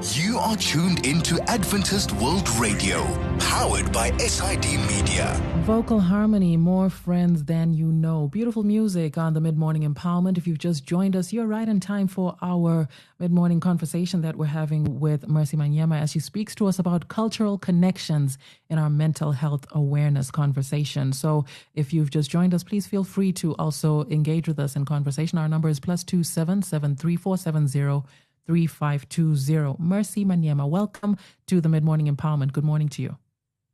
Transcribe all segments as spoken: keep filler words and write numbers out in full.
You are tuned into Adventist World Radio, powered by S I D Media. Vocal harmony, more friends than you know. Beautiful music on the Mid-Morning Empowerment. If you've just joined us, you're right in time for our mid-morning conversation that we're having with Mercy Manyema as she speaks to us about cultural connections in our mental health awareness conversation. So if you've just joined us, please feel free to also engage with us in conversation. Our number is plus two seven seven three four seven zero three five two zero. Mercy Manyema, welcome to the Mid-Morning Empowerment. Good morning to you.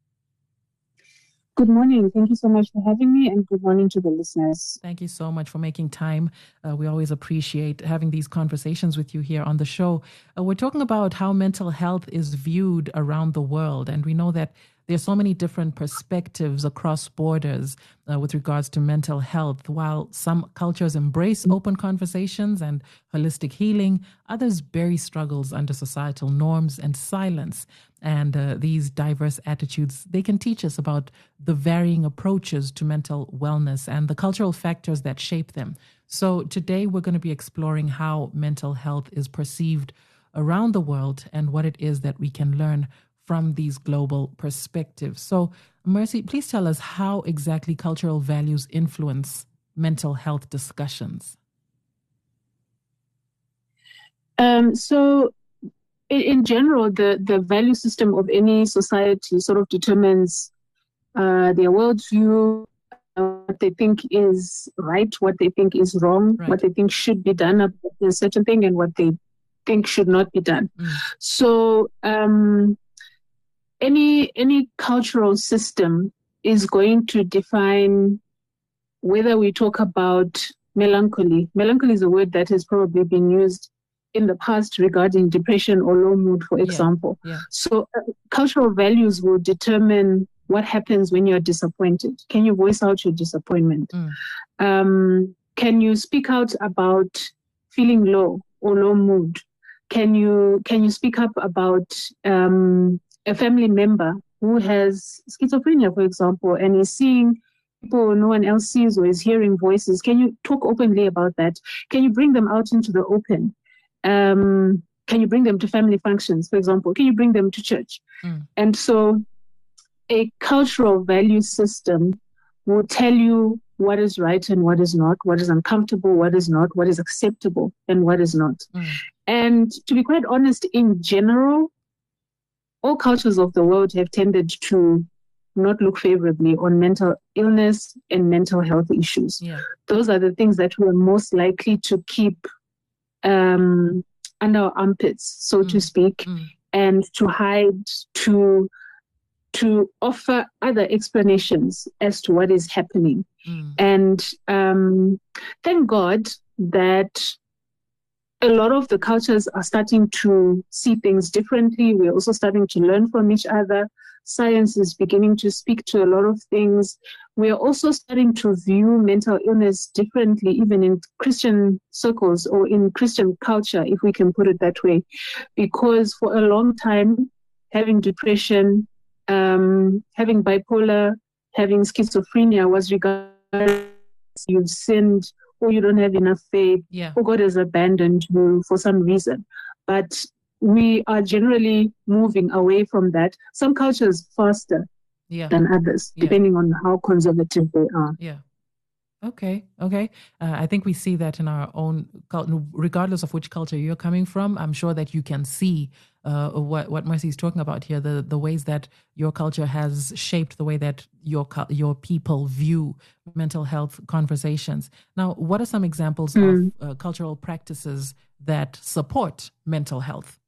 Good morning. Thank you so much for having me, and good morning to the listeners. Thank you so much for making time. Uh, we always appreciate having these conversations with you here on the show. Uh, we're talking about how mental health is viewed around the world, and we know that there's so many different perspectives across borders uh, with regards to mental health. While some cultures embrace open conversations and holistic healing, others bury struggles under societal norms and silence. And uh, these diverse attitudes, they can teach us about the varying approaches to mental wellness and the cultural factors that shape them. So today we're going to be exploring how mental health is perceived around the world and what it is that we can learn from these global perspectives. So, Mercy, please tell us how exactly cultural values influence mental health discussions. Um, so, in, in general, the, the value system of any society sort of determines uh, their worldview, uh, what they think is right, what they think is wrong, Right. what they think should be done about a certain thing, and what they think should not be done. Mm. So, um, Any any cultural system is going to define whether we talk about melancholy. Melancholy is a word that has probably been used in the past regarding depression or low mood, for example. Yeah, yeah. So uh, cultural values will determine what happens when you're disappointed. Can you voice out your disappointment? Mm. Um, can you speak out about feeling low or low mood? Can you can you speak up about um, a family member who has schizophrenia, for example, and is seeing people no one else sees or is hearing voices? Can you talk openly about that? Can you bring them out into the open? Um, can you bring them to family functions, for example? Can you bring them to church? Mm. And so a cultural value system will tell you what is right and what is not, what is uncomfortable, what is not, what is acceptable and what is not. Mm. And to be quite honest, in general, all cultures of the world have tended to not look favorably on mental illness and mental health issues. Yeah. Those are the things that we're most likely to keep um, under our armpits, so Mm. to speak, Mm. and to hide, to to offer other explanations as to what is happening. Mm. And um, thank God that a lot of the cultures are starting to see things differently. We're also starting to learn from each other. Science is beginning to speak to a lot of things. We're also starting to view mental illness differently, even in Christian circles or in Christian culture, if we can put it that way. Because for a long time, having depression, um, having bipolar, having schizophrenia was regarded as you've sinned, or you don't have enough faith, Yeah. or God has abandoned you for some reason. But we are generally moving away from that. Some cultures faster Yeah. than others, Yeah. depending on how conservative they are. Yeah. Okay. Okay. Uh, I think we see that in our own culture, regardless of which culture you're coming from. I'm sure that you can see uh, what what Mercy is talking about here, the the ways that your culture has shaped the way that your cul- your people view mental health conversations. Now, what are some examples Mm. of uh, cultural practices that support mental health?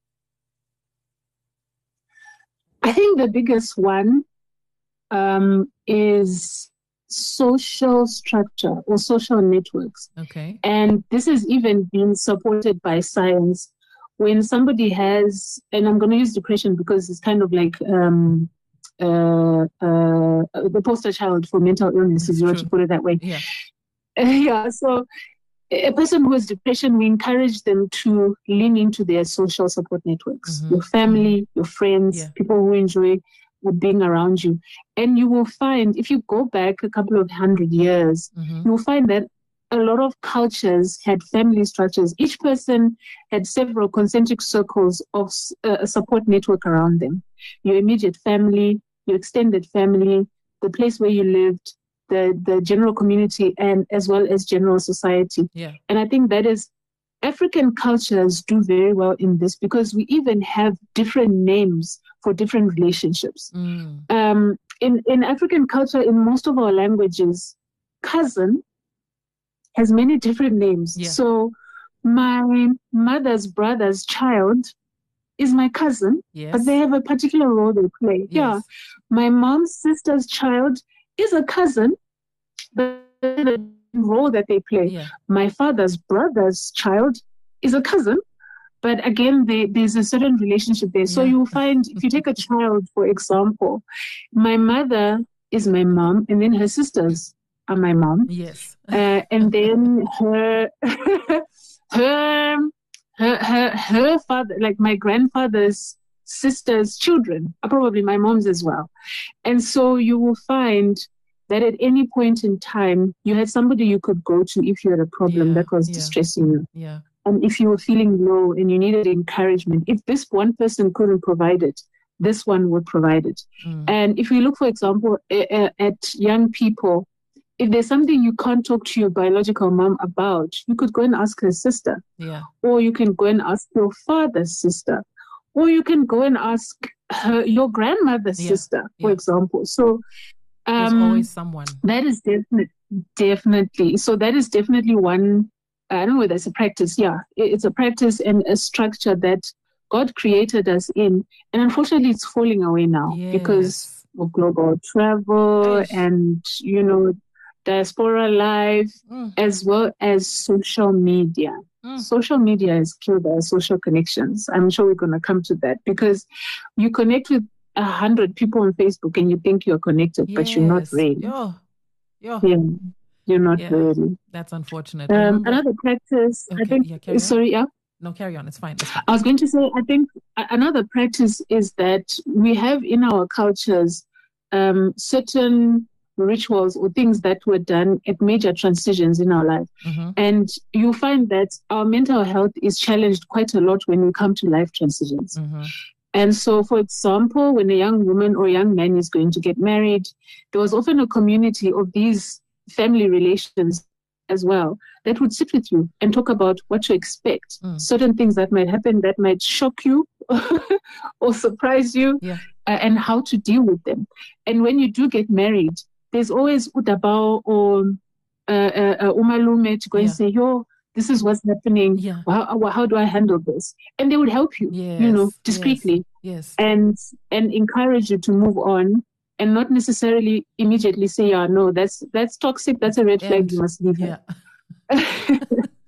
I think the biggest one um, is social structure or social networks. Okay. And this has even been supported by science. When somebody has, and I'm going to use depression because it's kind of like um, uh, uh, the poster child for mental illness, if you were to put it that way. Yeah. Yeah. So a person who has depression, we encourage them to lean into their social support networks, Mhm. your family, Mhm. your friends, Yeah. people who enjoy being around you. And you will find, if you go back a couple of hundred years, Mhm. you will find that a lot of cultures had family structures. Each person had several concentric circles of uh, a support network around them. Your immediate family, your extended family, the place where you lived, the, the general community, and as well as general society. Yeah. And I think that is, African cultures do very well in this because we even have different names for different relationships. Mm. Um, in, in African culture, in most of our languages, cousin has many different names. Yeah. So my mother's brother's child is my cousin, Yes. but they have a particular role they play. Yes. Yeah. My mom's sister's child is a cousin, but the role that they play. Yeah. My father's brother's child is a cousin, but again, they, there's a certain relationship there. So Yeah. you'll find, if you take a child, for example, my mother is my mom, and then her sisters are my mom. Yes. Uh, and then her, her, her, her, her father, like my grandfather's sister's children are probably my mom's as well. And so you will find that at any point in time, you had somebody you could go to if you had a problem Yeah, that was yeah. distressing you. Yeah. And if you were feeling low and you needed encouragement, if this one person couldn't provide it, this one would provide it. Mm. And if we look, for example, uh, at young people, if there's something you can't talk to your biological mom about, you could go and ask her sister. Yeah. Or you can go and ask your father's sister. Or you can go and ask her, your grandmother's Yeah, sister, for yeah. example. So There's um, always someone. that is definitely, definitely. So that is definitely one, I don't know whether it's a practice. Yeah, it- it's a practice and a structure that God created us in. And unfortunately, it's falling away now because Yes. of global travel Eish. and, you know, diaspora life, Mm. as well as social media. Mm. Social media has killed our social connections. I'm sure we're going to come to that because you connect with a hundred people on Facebook and you think you're connected, but you're not Yes. really. Yo. Yo. Yeah, you're not Yeah. really. That's unfortunate. I Um, remember- another practice, I Okay, think, yeah, carry on. sorry, yeah. No, carry on. It's fine. It's fine. I was going to say, I think a- another practice is that we have in our cultures um, certain rituals or things that were done at major transitions in our life. Mhm. And you'll find that our mental health is challenged quite a lot when we come to life transitions. Mhm. And so, for example, when a young woman or young man is going to get married, there was often a community of these family relations as well that would sit with you and talk about what to expect, Mm. certain things that might happen that might shock you or surprise you, Yeah. uh, and how to deal with them. And when you do get married, there's always udabao or uh, uh, uh, umalume to go and Yeah. say, yo, this is what's happening. Yeah. How, how do I handle this? And they would help you, you know, Yes, discreetly Yes. and and encourage you to move on and not necessarily immediately say, yeah, no, that's that's toxic, that's a red flag, And- you must leave Yeah. her.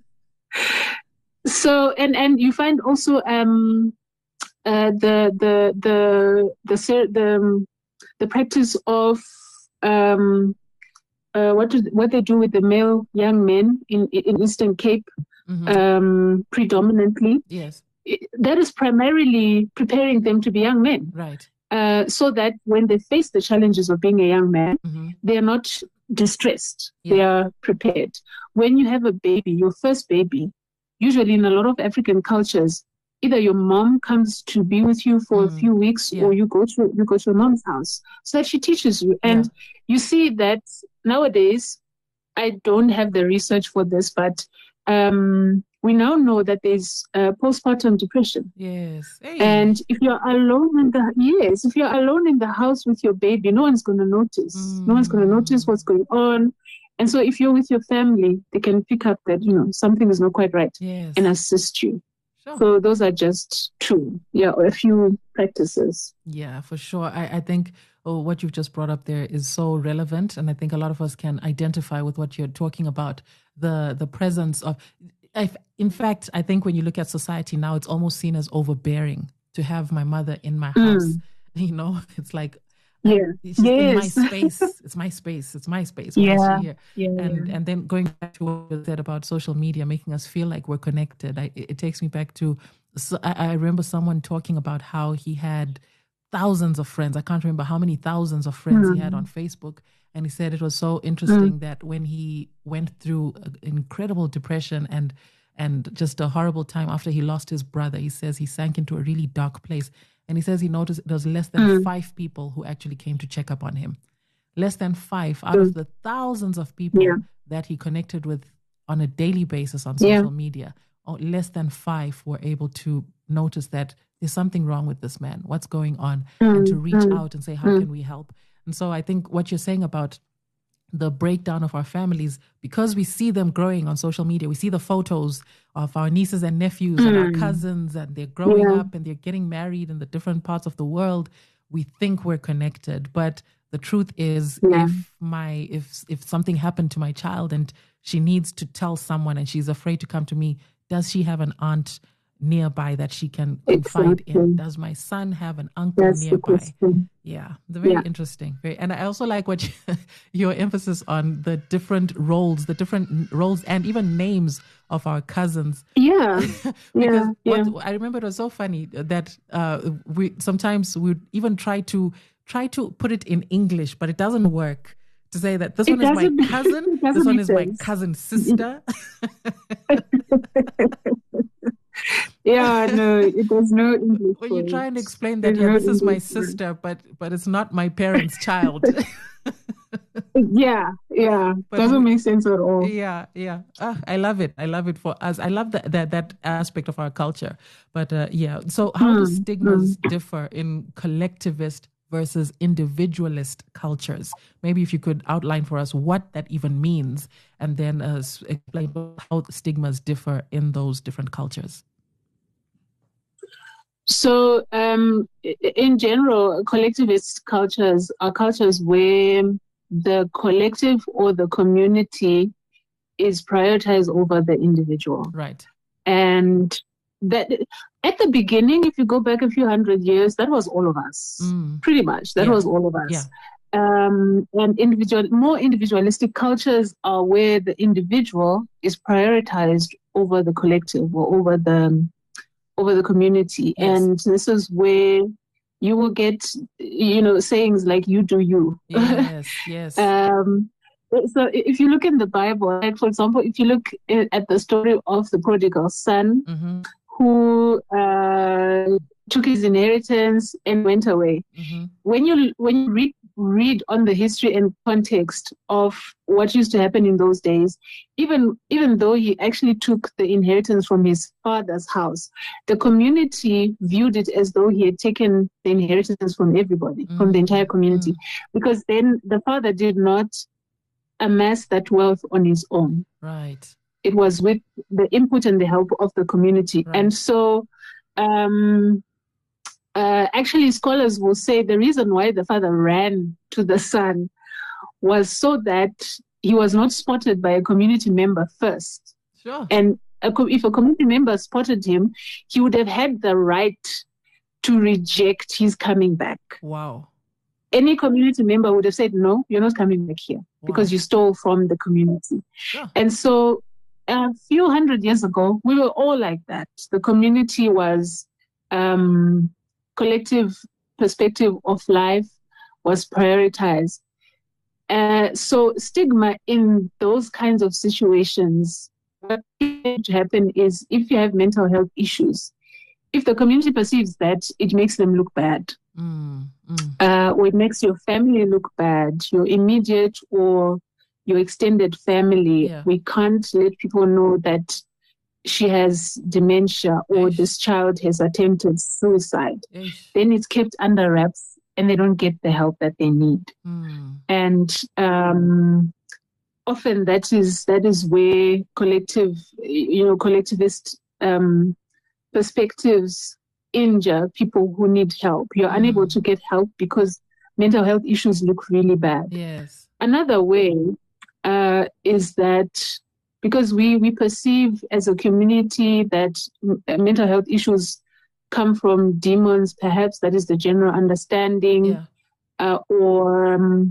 So and and you find also um uh the the the the the the, um, the practice of um uh what do, what they do with the male young men in in Eastern Cape Mhm. um predominantly. Yes. That is primarily preparing them to be young men. Right. Uh, so that when they face the challenges of being a young man, Mhm. they are not distressed. Yeah. They are prepared. When you have a baby, your first baby, usually in a lot of African cultures, either your mom comes to be with you for Mm. a few weeks, Yeah. or you go to you go to your mom's house so that she teaches you. And Yeah. you see that nowadays, I don't have the research for this, but um, we now know that there's uh, postpartum depression. Yes. Hey. And if you're alone in the yes, if you're alone in the house with your baby, no one's going to notice. No one's going to notice what's going on. And so, if you're with your family, they can pick up that you know something is not quite right Yes. and assist you. Sure. So those are just two, yeah, or a few practices. Yeah, for sure. I, I think oh, what you've just brought up there is so relevant. And I think a lot of us can identify with what you're talking about. The the presence of, if, in fact, I think when you look at society now, it's almost seen as overbearing to have my mother in my house. You know, it's like, Yeah. she's in my Yes. space. It's my space. It's my space. Why is Yeah. she here? Yeah. And and then going back to what you said about social media, making us feel like we're connected. I, it, it takes me back to, so I, I remember someone talking about how he had thousands of friends. I can't remember how many thousands of friends he had on Facebook. And he said it was so interesting Mm. that when he went through an incredible depression and and just a horrible time after he lost his brother, he says he sank into a really dark place. And he says he noticed there was less than Mm. five people who actually came to check up on him. Less than five out of Mm. the thousands of people Yeah. that he connected with on a daily basis on Yeah. social media, oh, less than five were able to notice that there's something wrong with this man. What's going on? And to Mm. reach Mm. out and say, how Mm. can we help? And so I think what you're saying about the breakdown of our families, because we see them growing on social media, we see the photos of our nieces and nephews and our Mm. cousins, and they're growing Yeah. up and they're getting married in the different parts of the world. We think we're connected, but the truth is, Yeah. if my if if something happened to my child and she needs to tell someone and she's afraid to come to me, does she have an aunt nearby that she can confide Exactly. in? Does my son have an uncle That's the nearby? question. Yeah, the very Yeah. interesting. Very, and I also like what you, your emphasis on the different roles, the different roles, and even names of our cousins. Yeah. Because Yeah. Yeah. what I remember, it was so funny that uh, we sometimes we would even try to try to put it in English, but it doesn't work. To say that this It one is my doesn't- cousin, it doesn't this one make is my sense. cousin's sister. Yeah, no, it does no English. When you for try it. and explain that, There's yeah, no this is my English for it. sister, but but it's not my parents' child. Yeah, yeah. But Doesn't we- make sense at all. Yeah, yeah. Ah, I love it. I love it for us. I love that that, that aspect of our culture. But uh, yeah, so how do Mm, stigmas differ in collectivist versus individualist cultures? Maybe if you could outline for us what that even means, and then uh, s- explain how stigmas differ in those different cultures. So, um, i- in general, collectivist cultures are cultures where the collective or the community is prioritized over the individual. Right. And that at the beginning, if you go back a few hundred years, that was all of us. Mm. Pretty much, that Yeah. was all of us. Yeah. Um, and individual, more individualistic cultures are where the individual is prioritized over the collective or over the over the community. Yes. And this is where you will get, you know, sayings like "you do you." Yes. Yes. Um, so if you look in the Bible, like for example, if you look i- at the story of the prodigal son Mm-hmm. who uh, took his inheritance and went away, Mm-hmm. when you when you read read on the history and context of what used to happen in those days, even even though he actually took the inheritance from his father's house, the community viewed it as though he had taken the inheritance from everybody, from the entire community, because then the father did not amass that wealth on his own. Right. It was with the input and the help of the community. Right. And so, um, uh, actually, scholars will say the reason why the father ran to the son was so that he was not spotted by a community member first. Sure. And a, co- if a community member spotted him, he would have had the right to reject his coming back. Wow. Any community member would have said, no, you're not coming back here because Wow. you stole from the community. Sure. And so a few hundred years ago, we were all like that. The community was, um, collective perspective of life was prioritized. Uh, so stigma in those kinds of situations, what can happen is if you have mental health issues, if the community perceives that, it makes them look bad. Mm, mm. Uh, or it makes your family look bad, your immediate or your extended family. Yeah. We can't let people know that she has dementia or Eish. this child has attempted suicide. Eish. Then it's kept under wraps and they don't get the help that they need. Mm. And um, often that is that is where collective, you know, collectivist um, perspectives injure people who need help. You're Mm. unable to get help because mental health issues look really bad. Yes. Another way uh, is that because we, we perceive as a community that m- mental health issues come from demons, perhaps that is the general understanding, Yeah. uh, or um,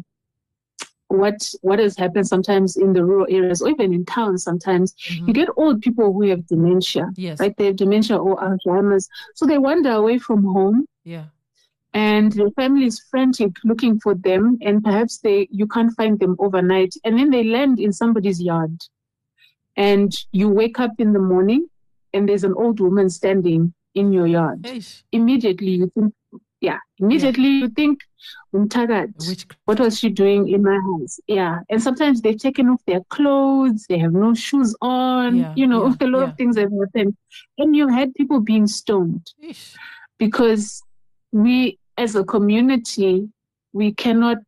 what what has happened sometimes in the rural areas or even in towns sometimes. Mhm. You get old people who have dementia, Yes. right? They have dementia or Alzheimer's. So they wander away from home Yeah. and the family is frantic looking for them, and perhaps they you can't find them overnight, and then they land in somebody's yard, and you wake up in the morning and there's an old woman standing in your yard. Eish. Immediately you think, yeah, immediately yeah. you think, Which... what was she doing in my house? Yeah. And sometimes they've taken off their clothes, they have no shoes on, yeah, you know, yeah, a lot yeah. of things have happened. And you had people being stoned. Eish. Because we, as a community, we cannot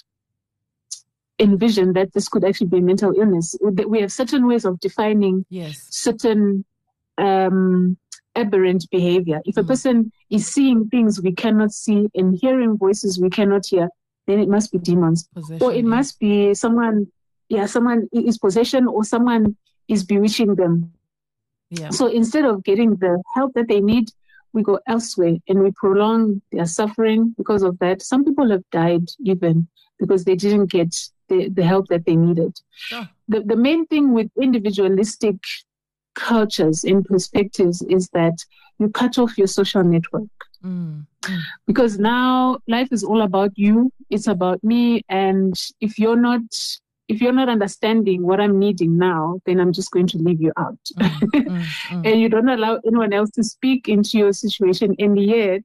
envision that this could actually be mental illness. We have certain ways of defining yes. certain um, aberrant behavior. If a mm. person is seeing things we cannot see and hearing voices we cannot hear, then it must be demons. Possession, or it yeah. must be someone, yeah, someone is possession, or someone is bewitching them. Yeah. So instead of getting the help that they need, we go elsewhere and we prolong their suffering because of that. Some people have died even because they didn't get the, the help that they needed. Oh. The, the main thing with individualistic cultures and perspectives is that you cut off your social network. Mm. Mm. Because now life is all about you. It's about me. And if you're not If you're not understanding what I'm needing now, then I'm just going to leave you out. Mm, mm, mm. And you don't allow anyone else to speak into your situation. And yet,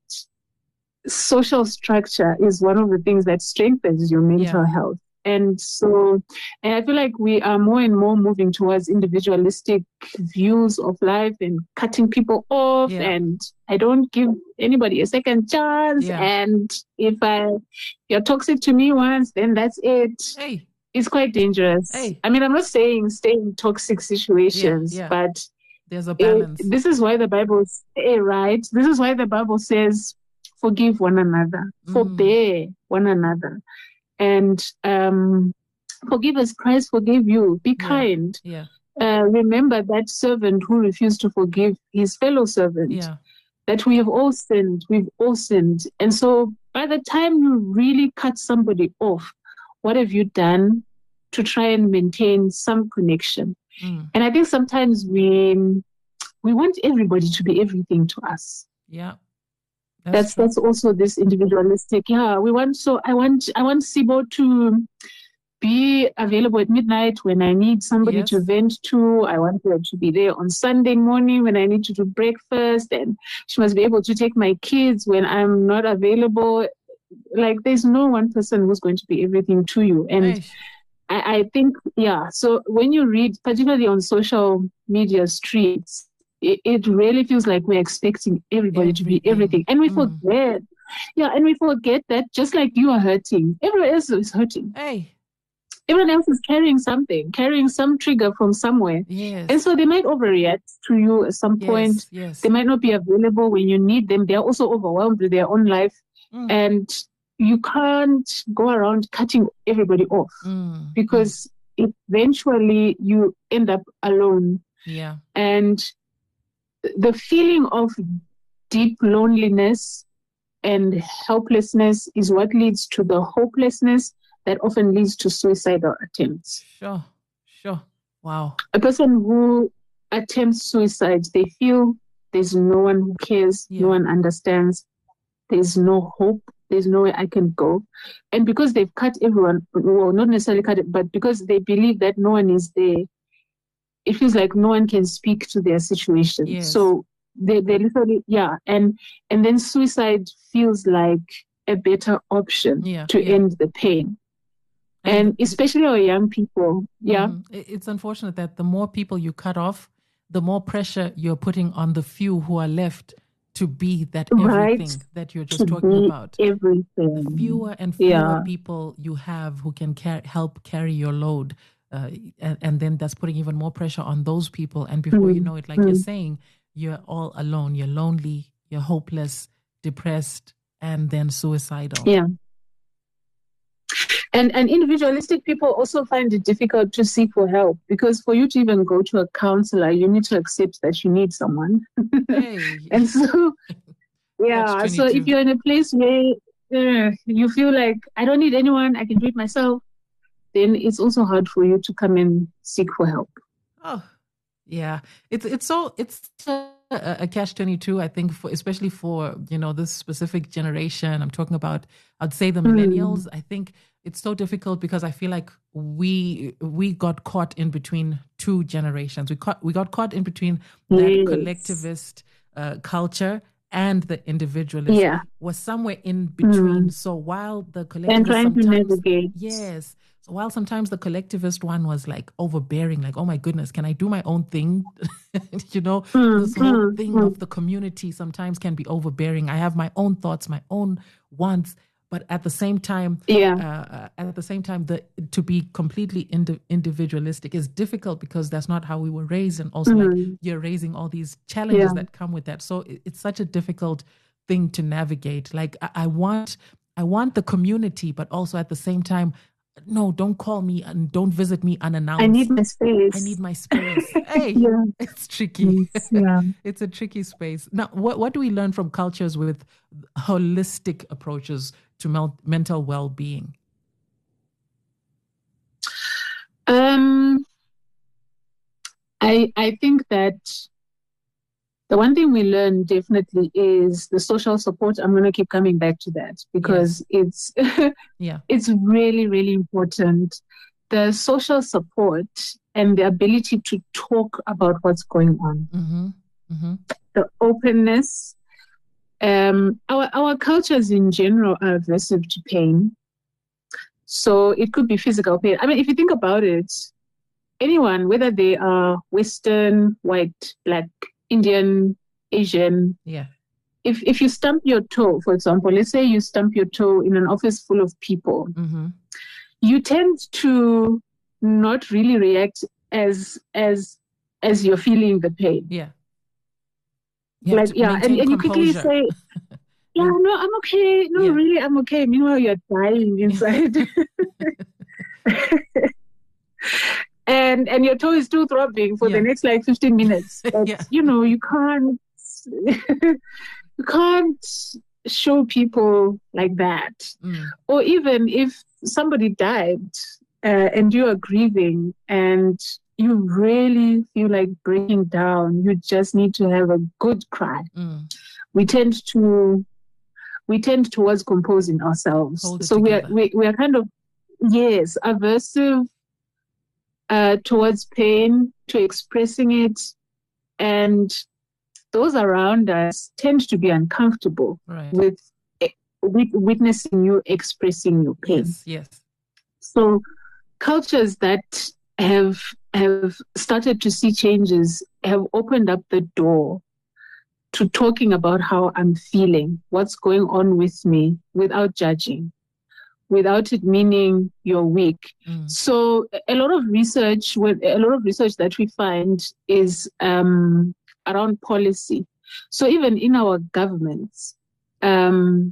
social structure is one of the things that strengthens your mental yeah. health. And so, and I feel like we are more and more moving towards individualistic views of life and cutting people off. Yeah. And I don't give anybody a second chance. Yeah. And if I, you're toxic to me once, then that's it. Hey. It's quite dangerous. Hey. I mean, I'm not saying stay in toxic situations, yeah, yeah. but there's a balance. It, this is why the Bible, eh, right? This is why the Bible says, forgive one another, mm. forbear one another, and um, forgive as Christ forgave you. Be yeah. kind. Yeah. Uh, remember that servant who refused to forgive his fellow servant. Yeah. That we have all sinned. We've all sinned, and so by the time you really cut somebody off, what have you done to try and maintain some connection? Mm. And I think sometimes we we want everybody to be everything to us. Yeah, that's that's, that's also this individualistic. Yeah, we want so I want I want Sibo to be available at midnight when I need somebody yes. to vent to. I want her to be there on Sunday morning when I need to do breakfast, and she must be able to take my kids when I'm not available. Like, there's no one person who's going to be everything to you. And I, I think, yeah, so when you read, particularly on social media streets, it, it really feels like we're expecting everybody everything. to be everything. And we mm. forget, yeah, and we forget that just like you are hurting, everyone else is hurting. Hey. Everyone else is carrying something, carrying some trigger from somewhere. Yes. And so they might overreact to you at some yes, point. Yes. They might not be available when you need them. They're also overwhelmed with their own life. Mm. And you can't go around cutting everybody off mm. because mm. eventually you end up alone. Yeah. And the feeling of deep loneliness and helplessness is what leads to the hopelessness that often leads to suicidal attempts. Sure, sure. Wow. A person who attempts suicide, they feel there's no one who cares, yeah. no one understands. There's no hope. There's nowhere I can go. And because they've cut everyone, well, not necessarily cut it, but because they believe that no one is there, it feels like no one can speak to their situation. Yes. So they they literally, yeah. And and then suicide feels like a better option yeah, to yeah. end the pain. And, and especially our young people. Yeah. Mm, it's unfortunate that the more people you cut off, the more pressure you're putting on the few who are left to be that everything right. that you're just to talking about. Everything. The fewer and fewer yeah. people you have who can car- help carry your load, uh, and, and then that's putting even more pressure on those people. And before mm-hmm. you know it, like mm-hmm. you're saying, you're all alone. You're lonely. You're hopeless, depressed, and then suicidal. Yeah. And and individualistic people also find it difficult to seek for help because for you to even go to a counselor, you need to accept that you need someone. Hey. And so, yeah, so if you're in a place where uh, you feel like, I don't need anyone, I can do it myself, then it's also hard for you to come and seek for help. Oh, Yeah, it's it's so it's a, a catch twenty-two. I think, for especially for you know this specific generation. I'm talking about. I'd say the millennials. Mm. I think it's so difficult because I feel like we we got caught in between two generations. We caught we got caught in between that Yes. collectivist uh, culture and the individualist. Yeah. Was somewhere in between. Mm. So while the And collectivist trying to sometimes navigate. yes. So while sometimes the collectivist one was like overbearing, like, oh my goodness, can I do my own thing? you know, Mm, this whole mm, thing mm. of the community sometimes can be overbearing. I have my own thoughts, my own wants, but at the same time, Yeah. uh, at the same time, the to be completely indi- individualistic is difficult because that's not how we were raised, and also like Mm. you're raising all these challenges Yeah. that come with that. So it, it's such a difficult thing to navigate. Like I, I want, I want the community, but also at the same time, no, don't call me and don't visit me unannounced. I need my space. I need my space. Hey, Yeah. it's tricky. Yes, yeah. It's a tricky space. Now, what what do we learn from cultures with holistic approaches to mel- mental well-being? Um, I I think that the one thing we learn definitely is the social support. I'm going to keep coming back to that because it's Yeah. it's really, really important. The social support and the ability to talk about what's going on, Mm-hmm. Mm-hmm. the openness. Um, our our cultures in general are aversive to pain, so it could be physical pain. I mean, if you think about it, anyone, whether they are Western, white, Black, Indian, Asian, Yeah. if if you stump your toe, for example, let's say you stump your toe in an office full of people, Mm-hmm. you tend to not really react as as as you're feeling the pain. Yeah. You have Like to yeah, and, maintain and you quickly composure. say, yeah, no, I'm okay. No, Yeah. really, I'm okay. Meanwhile, you're dying inside. and and your toe is still throbbing for Yeah. the next like fifteen minutes. But, Yeah. you know, you can't you can't show people like that. Mm. Or even if somebody died uh, and you are grieving and you really feel like breaking down, you just need to have a good cry. Mm. We tend to we tend towards composing ourselves. Hold it So we are together. we, we are kind of yes, aversive uh, towards pain, to expressing it, and those around us tend to be uncomfortable Right. with, with witnessing you expressing your pain. Yes. Yes. So cultures that have have started to see changes have opened up the door to talking about how I'm feeling, what's going on with me, without judging, without it meaning you're weak. Mm. So a lot of research, with a lot of research that we find is um, around policy. So even in our governments, um,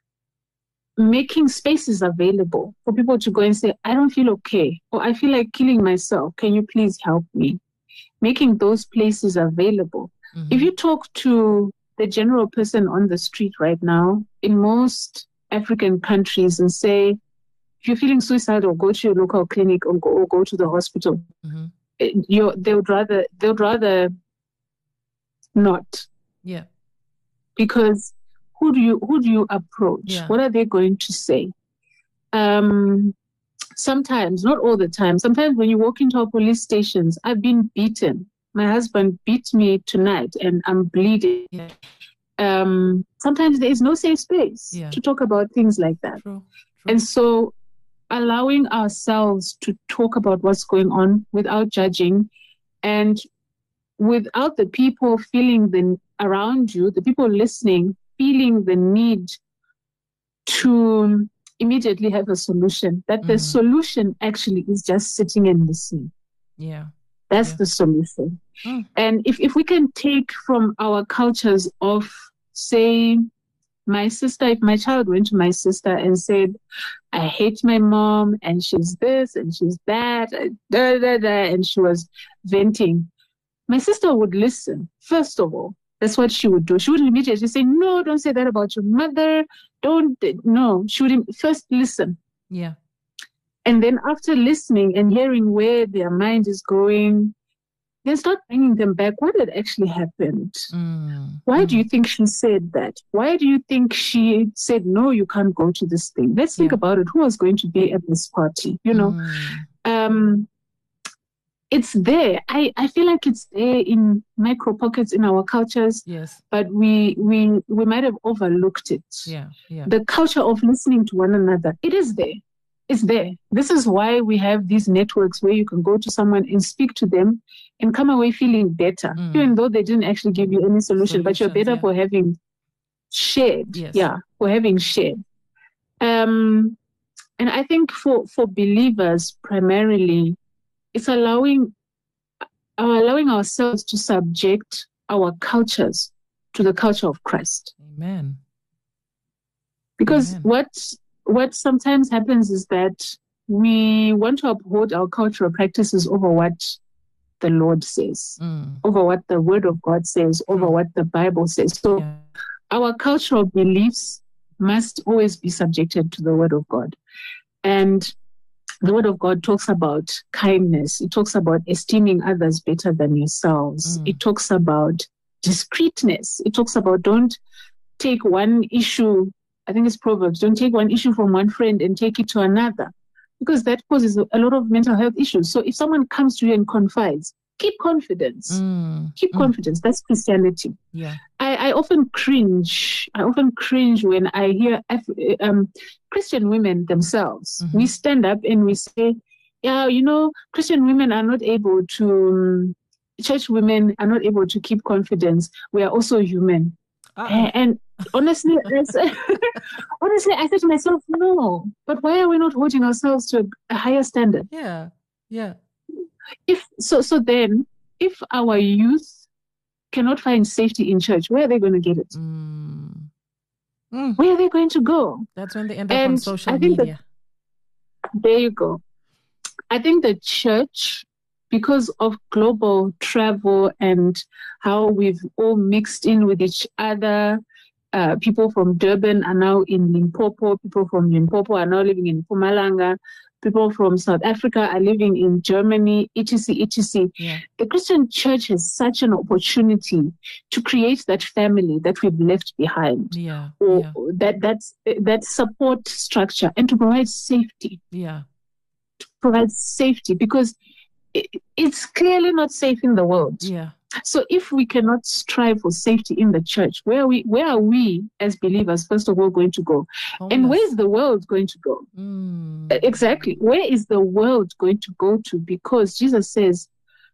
making spaces available for people to go and say, I don't feel okay, or I feel like killing myself. Can you please help me? Making those places available. Mm-hmm. If you talk to the general person on the street right now, in most African countries, and say, if you're feeling suicidal, go to your local clinic or go, or go to the hospital. Mm-hmm. You, they would rather, they would rather not. Yeah. Because who do you who do you approach? Yeah. What are they going to say? Um, sometimes, not all the time. Sometimes when you walk into our police stations, I've been beaten. My husband beat me tonight, and I'm bleeding. Yeah. Um, sometimes there is no safe space Yeah. to talk about things like that. True. True. And so, allowing ourselves to talk about what's going on without judging, and without the people feeling the around you, the people listening, feeling the need to immediately have a solution, that the Mhm. solution actually is just sitting and listening. Yeah. That's Yeah. the solution. Mm. And if, if we can take from our cultures of, say, my sister, if my child went to my sister and said, I hate my mom, and she's this, and she's that, and da, da, da, and she was venting, my sister would listen, first of all. That's what she would do. She wouldn't immediately say, no, don't say that about your mother. Don't, no. She would first listen. then start bringing them back. What had actually happened? Mm. Why mm. do you think she said that? Why do you think she said, no, you can't go to this thing? Let's think Yeah. about it. Who was going to be at this party? You know, Mm. um, it's there. I, I feel like it's there in micro pockets in our cultures, Yes. but we, we, we might have overlooked it. Yeah. Yeah. The culture of listening to one another, it is there. It's there. This is why we have these networks where you can go to someone and speak to them and come away feeling better, Mm. even though they didn't actually give you any solution, but you're Solutions, better yeah. for having shared. Yes. Yeah, for having shared. Um, and I think for, for believers, primarily, it's allowing, uh, allowing ourselves to subject our cultures to the culture of Christ. Amen. Because Amen. what what sometimes happens is that we want to uphold our cultural practices over what the Lord says, Mm. over what the Word of God says, over True. what the Bible says. So Yeah. our cultural beliefs must always be subjected to the Word of God. And the Word of God talks about kindness. It talks about esteeming others better than yourselves. Mm. It talks about discreetness. It talks about don't take one issue, I think it's Proverbs, don't take one issue from one friend and take it to another, because that causes a lot of mental health issues. So if someone comes to you and confides, keep confidence. Mm. Keep Mm. confidence. That's Christianity. Yeah. I, I often cringe. I often cringe when I hear Af- um, Christian women themselves. Mhm. We stand up and we say, yeah, you know, Christian women are not able to, um, church women are not able to keep confidence. We are also human. Uh-uh. And, and honestly, I said, honestly, I said to myself, no, but why are we not holding ourselves to a, a higher standard? Yeah. Yeah. If so, so then, if our youth cannot find safety in church, where are they going to get it? Mm. Mm. Where are they going to go? That's when they end up on And social I think media. that, there you go. I think the church, because of global travel and how we've all mixed in with each other, uh, people from Durban are now in Limpopo, people from Limpopo are now living in Mpumalanga, people from South Africa are living in Germany, et cetera, et cetera. Yeah. The Christian church has such an opportunity to create that family that we've left behind, Yeah. or Yeah. that that's, that support structure, and to provide safety. Yeah. Provide safety, because it, it's clearly not safe in the world. Yeah. So if we cannot strive for safety in the church, where are we, where are we as believers, first of all, going to go? Homeless. And where is the world going to go? Mm. Exactly. Where is the world going to go to? Because Jesus says,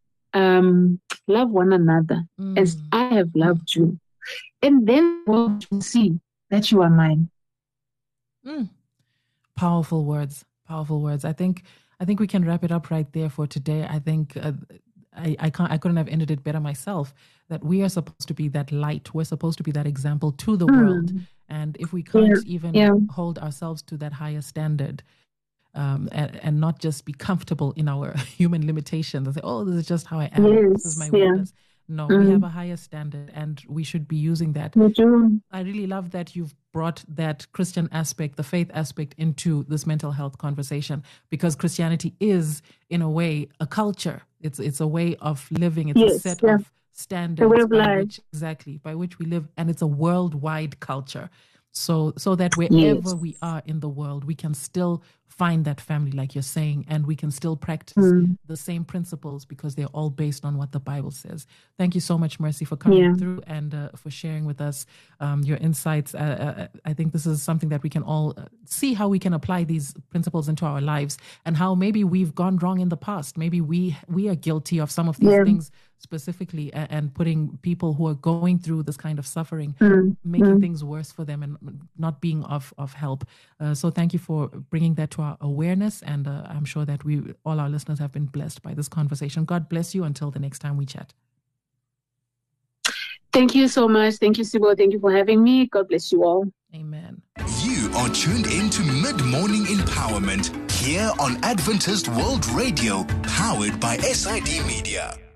um, love one another Mm. as I have loved you. And then the world will see that you are mine. Mm. Powerful words. Powerful words. I think I think we can wrap it up right there for today. I think uh, I, I can't I couldn't have ended it better myself. That we are supposed to be that light. We're supposed to be that example to the Mm. world. And if we can't Yeah, even yeah. hold ourselves to that higher standard, um, and, and not just be comfortable in our human limitations and say, "Oh, this is just how I am. This is my Yes, yeah. weakness." No, we Mm. have a higher standard, and we should be using that. We do. I really love that you've brought that Christian aspect, the faith aspect, into this mental health conversation, because Christianity is, in a way, a culture. It's it's a way of living. It's a Yes, set yeah. of standards way of by life. which exactly by which we live, and it's a worldwide culture. So so that wherever Yes. we are in the world, we can still find that family, like you're saying, and we can still practice Mm. the same principles because they're all based on what the Bible says. Thank you so much, Mercy, for coming Yeah. through and uh, for sharing with us um, your insights. Uh, uh, I think this is something that we can all uh, see how we can apply these principles into our lives, and how maybe we've gone wrong in the past. Maybe we we are guilty of some of these Yeah. things specifically, and, and putting people who are going through this kind of suffering, Mm. making Mm. things worse for them and not being of, of help. Uh, so thank you for bringing that to our awareness. And uh, I'm sure that we, all our listeners, have been blessed by this conversation. God bless you until the next time we chat. Thank you so much. Thank you, Sibo. Thank you for having me. God bless you all. Amen. You are tuned in to Mid-Morning Empowerment here on Adventist World Radio, powered by S I D Media.